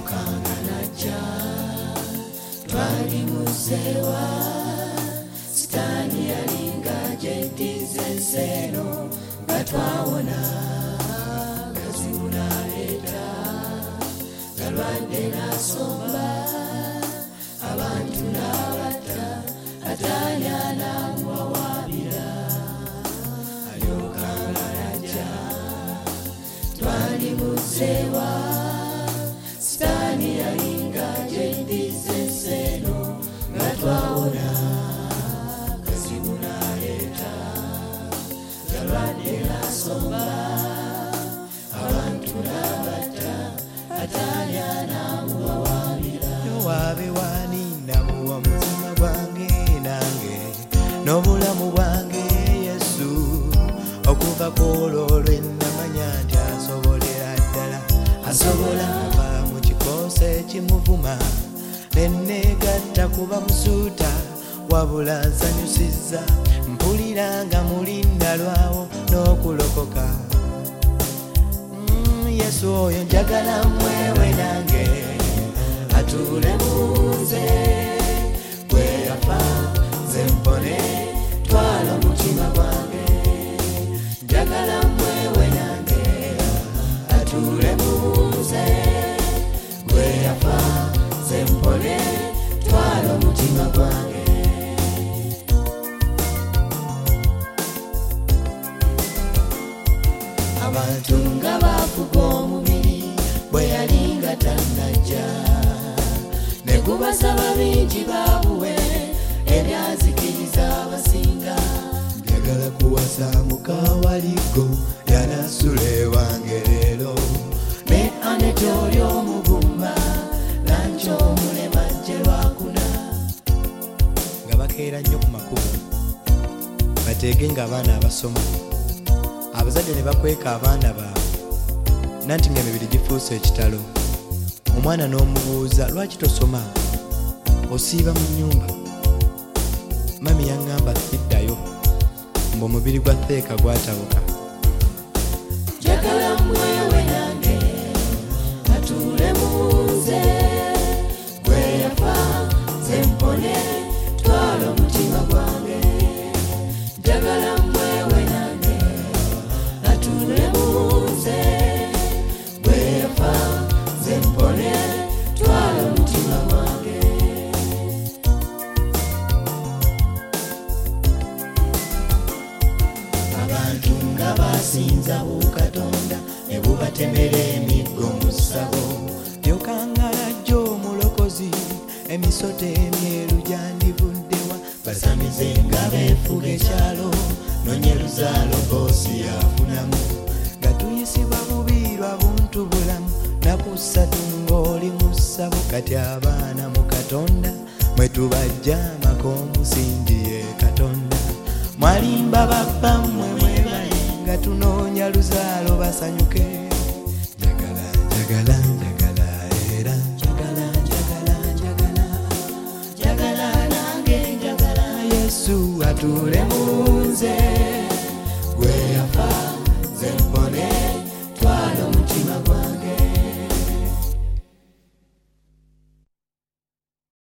ayokanga najja twali musewa sitaani yalinga gyeddiza enseno nga twawona gazibu naleeta galwadde nasomba abantu n'abatta atanya namuwawaabira ayokanga najja twali musewa sitaani yalinga gyeddiza enseno nga twawona gazibu naleeta galwadde nasomba abantu n'abatta atanya namuwawaabira waabe waninda muwa mutima gwange nange n'obulamu bwange Yesu okuva ku olwo lwennamanya nti asobolera ddala asobola ava mu kikoose ekimuvuma nenneegatta kuba musuuta wabula nsanyusizza mpulira nga mulinda lwawo n'okulokoka Yesu oyo njagala mwewe nange atuule munze gwe yafa nze mpone twala omutima gwange njagala mwewe nange atuule munze gwe yafa nze mpone twala omutima gwange abantu nga bafuga omubiri bwe yalinga tannajja ne gubasaba bingi babuwe ebyazikiriza abasinga njagala kuwasa mukawaligo yanasula ewange leero ne aneti oli omugumba nanki omulema jje lwakuna nga bakeera nnyo ku makubo bateege ng'abaana abasoma abazadde ne bakweka abaana baabwe nanti ng'emibiri gifuuse ekitalo omwana n'omubuuza lwaki tosoma osiiba mu nnyumba mami yaŋŋamba siddayo mbu omubiri gwa Theeka gwatabuka njagala mwewe nange atuule munze gwe yafa nze mpone twala omutima gwange njagala mwewe nange atuule munze gwe yafa nze mpone twala omutima gwange abantu nga basinza bukatonda ne bubatemera emiggo mu ssabo byokangalajjo omulokozi emisoto emyeru gyandivuddewa basamize nga beefuga ekyalo nonyeruzaalo boosi yafunamu nga tuyisibwa bubiirwa buntu bulamu nakussatu ng'oli mu ssabo kati abaana mu katonda mwe tubajja amakomusingi ye katonda mwalimba babbammwe mwebale nga tunoonya luzaalo basanyuke njagala njagala njagala era njagala njagala njagala njagala nange njagala Yesu atuule munze gwe yafa nze